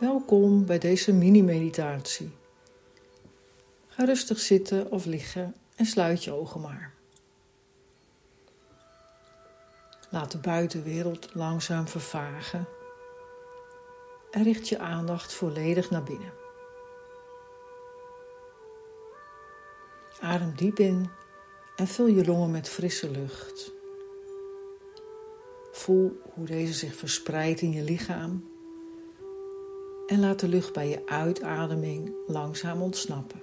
Welkom bij deze mini-meditatie. Ga rustig zitten of liggen en sluit je ogen maar. Laat de buitenwereld langzaam vervagen en richt je aandacht volledig naar binnen. Adem diep in en vul je longen met frisse lucht. Voel hoe deze zich verspreidt in je lichaam en laat de lucht bij je uitademing langzaam ontsnappen.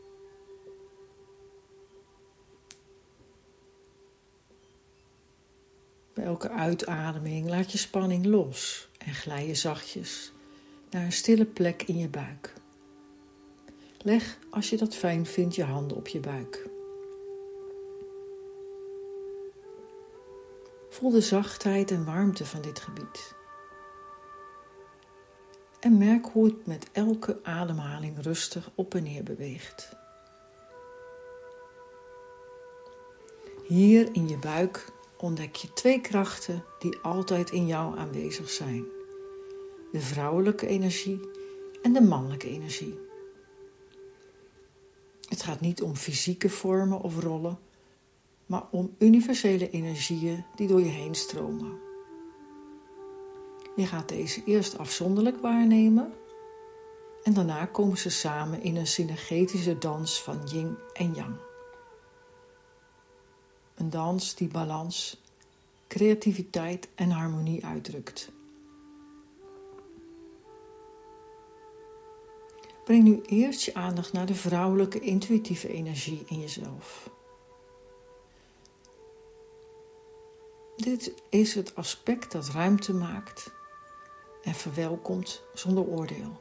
Bij elke uitademing laat je spanning los en glij je zachtjes naar een stille plek in je buik. Leg, als je dat fijn vindt, je handen op je buik. Voel de zachtheid en warmte van dit gebied. En merk hoe het met elke ademhaling rustig op en neer beweegt. Hier in je buik ontdek je 2 krachten die altijd in jou aanwezig zijn. De vrouwelijke energie en de mannelijke energie. Het gaat niet om fysieke vormen of rollen, maar om universele energieën die door je heen stromen. Je gaat deze eerst afzonderlijk waarnemen en daarna komen ze samen in een synergetische dans van yin en yang. Een dans die balans, creativiteit en harmonie uitdrukt. Breng nu eerst je aandacht naar de vrouwelijke intuïtieve energie in jezelf. Dit is het aspect dat ruimte maakt en verwelkomt zonder oordeel.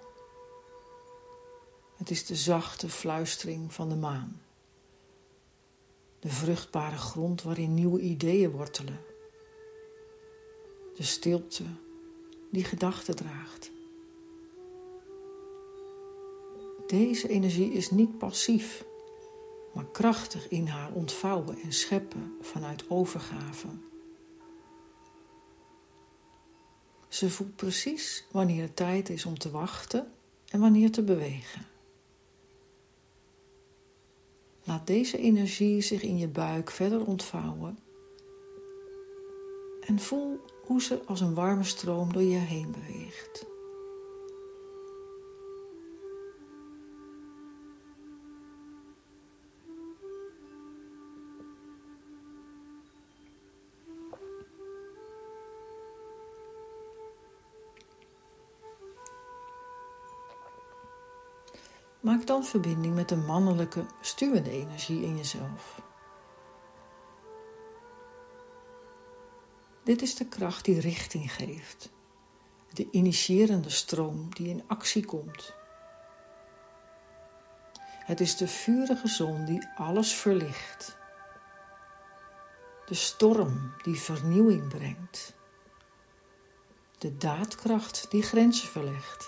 Het is de zachte fluistering van de maan. De vruchtbare grond waarin nieuwe ideeën wortelen. De stilte die gedachten draagt. Deze energie is niet passief, maar krachtig in haar ontvouwen en scheppen vanuit overgave. Ze voelt precies wanneer het tijd is om te wachten en wanneer te bewegen. Laat deze energie zich in je buik verder ontvouwen en voel hoe ze als een warme stroom door je heen beweegt. Maak dan verbinding met de mannelijke, stuwende energie in jezelf. Dit is de kracht die richting geeft. De initiërende stroom die in actie komt. Het is de vurige zon die alles verlicht. De storm die vernieuwing brengt. De daadkracht die grenzen verlegt.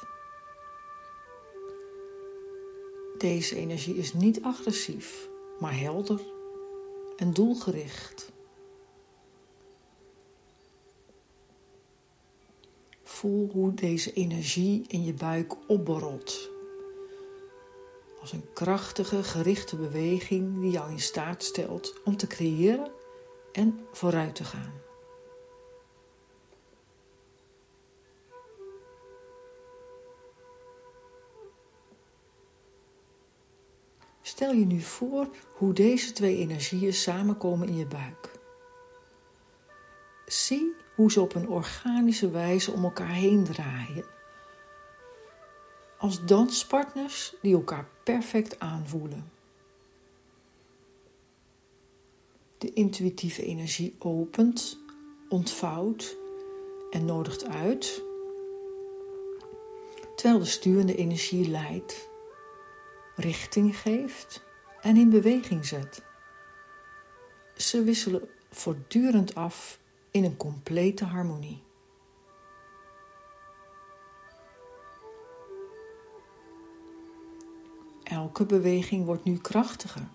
Deze energie is niet agressief, maar helder en doelgericht. Voel hoe deze energie in je buik opborrelt. Als een krachtige, gerichte beweging die jou in staat stelt om te creëren en vooruit te gaan. Stel je nu voor hoe deze 2 energieën samenkomen in je buik. Zie hoe ze op een organische wijze om elkaar heen draaien. Als danspartners die elkaar perfect aanvoelen. De intuïtieve energie opent, ontvouwt en nodigt uit, terwijl de stuwende energie leidt, richting geeft en in beweging zet. Ze wisselen voortdurend af in een complete harmonie. Elke beweging wordt nu krachtiger.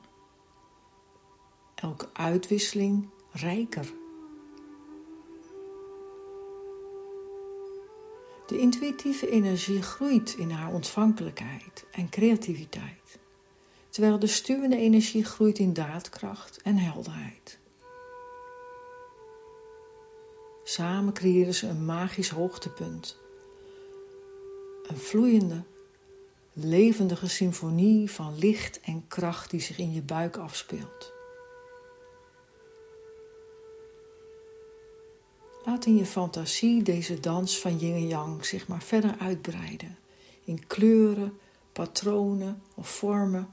Elke uitwisseling rijker. De intuïtieve energie groeit in haar ontvankelijkheid en creativiteit, terwijl de stuwende energie groeit in daadkracht en helderheid. Samen creëren ze een magisch hoogtepunt, een vloeiende, levendige symfonie van licht en kracht die zich in je buik afspeelt. Laat in je fantasie deze dans van yin en yang zich maar verder uitbreiden, in kleuren, patronen of vormen.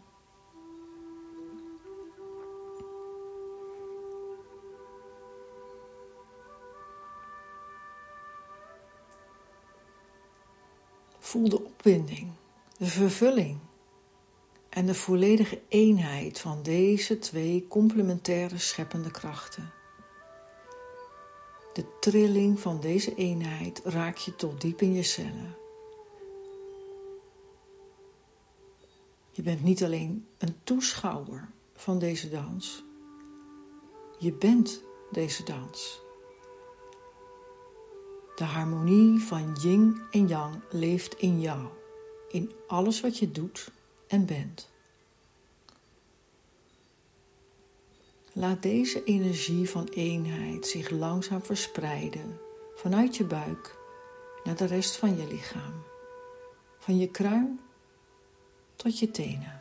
Voel de opwinding, de vervulling en de volledige eenheid van deze twee complementaire scheppende krachten. De trilling van deze eenheid raakt je tot diep in je cellen. Je bent niet alleen een toeschouwer van deze dans, je bent deze dans. De harmonie van yin en yang leeft in jou, in alles wat je doet en bent. Laat deze energie van eenheid zich langzaam verspreiden vanuit je buik naar de rest van je lichaam, van je kruin tot je tenen.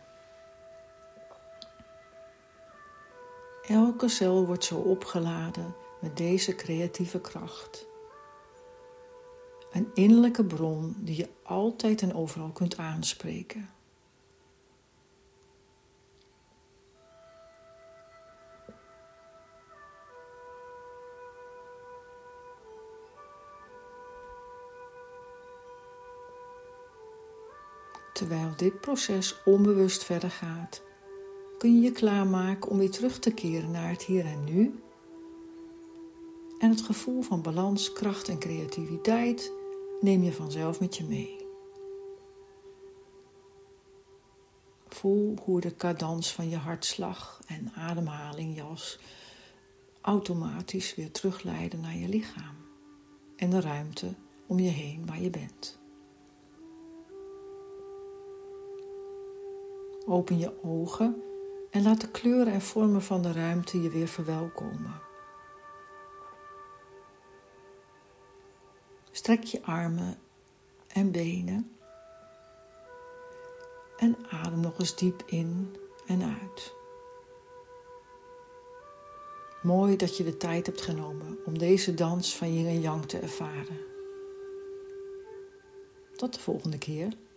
Elke cel wordt zo opgeladen met deze creatieve kracht. Een innerlijke bron die je altijd en overal kunt aanspreken. Terwijl dit proces onbewust verder gaat, kun je je klaarmaken om weer terug te keren naar het hier en nu. En het gevoel van balans, kracht en creativiteit neem je vanzelf met je mee. Voel hoe de cadans van je hartslag en ademhaling je als automatisch weer terugleiden naar je lichaam en de ruimte om je heen waar je bent. Open je ogen en laat de kleuren en vormen van de ruimte je weer verwelkomen. Strek je armen en benen en adem nog eens diep in en uit. Mooi dat je de tijd hebt genomen om deze dans van yin en yang te ervaren. Tot de volgende keer.